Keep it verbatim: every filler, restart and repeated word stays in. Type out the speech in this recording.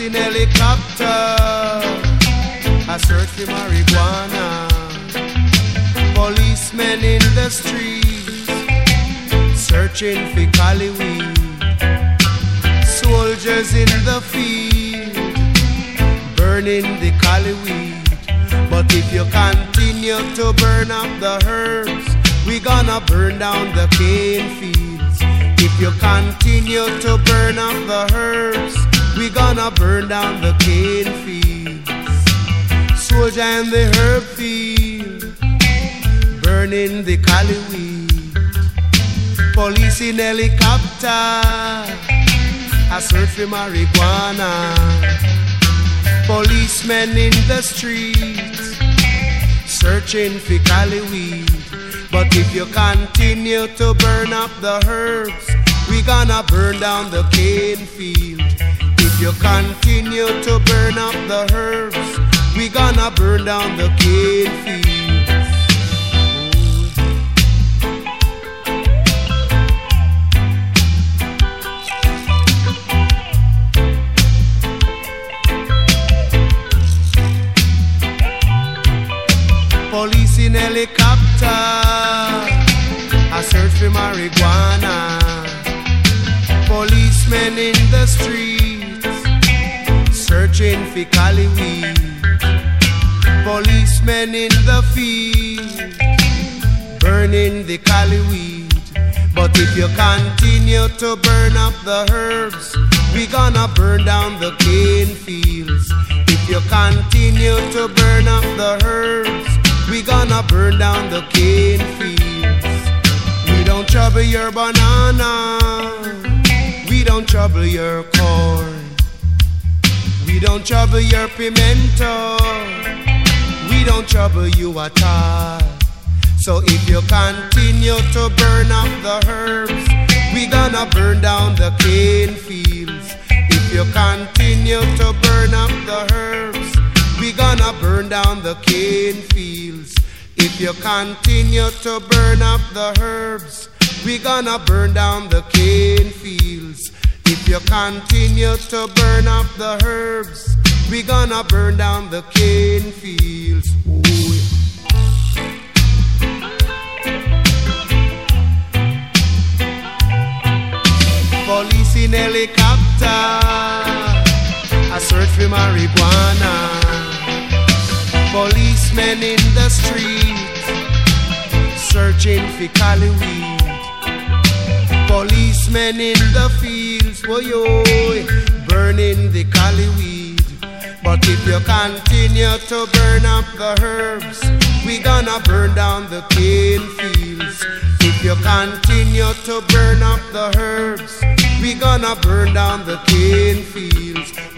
in helicopter, a search for marijuana. Policemen in the streets, searching for cali weed. Soldiers in the field, burning the cali weed. But if you continue to burn up the herbs, we gonna burn down the cane fields. If you continue to burn up the herbs, we gonna burn down the cane fields. Soldier in the herb field, burning the cali weed. Police in helicopter, a search for marijuana. Policemen in the streets, searching for cali weed. But if you continue to burn up the herbs, we gonna burn down the cane field. If you continue to burn up the herbs, we gonna burn down the cane fields. Police in helicopter, a search for marijuana. Policemen in the streets, searching for cali weed. Policemen in the field, burning the cali weed. But if you continue to burn up the herbs, we gonna burn down the cane fields. If you continue to burn up the herbs, we gonna burn down the cane fields. We don't trouble your banana, we don't trouble your corn. We don't trouble your pimento, we don't trouble you at all. So if you continue to burn up the herbs, we gonna burn down the cane fields. If you continue to burn up the herbs, we gonna burn down the cane fields. If you continue to burn up the herbs, we gonna burn down the cane fields. If you continue to burn up the herbs, we gonna burn down the cane fields. Ooh, yeah. Police in helicopter, a search for marijuana. Policemen in the streets, searching for cali weed. Policemen in the fields, oh yo, burning the cali weed. But if you continue to burn up the herbs, we gonna burn down the cane fields. If you continue to burn up the herbs, we gonna burn down the cane fields.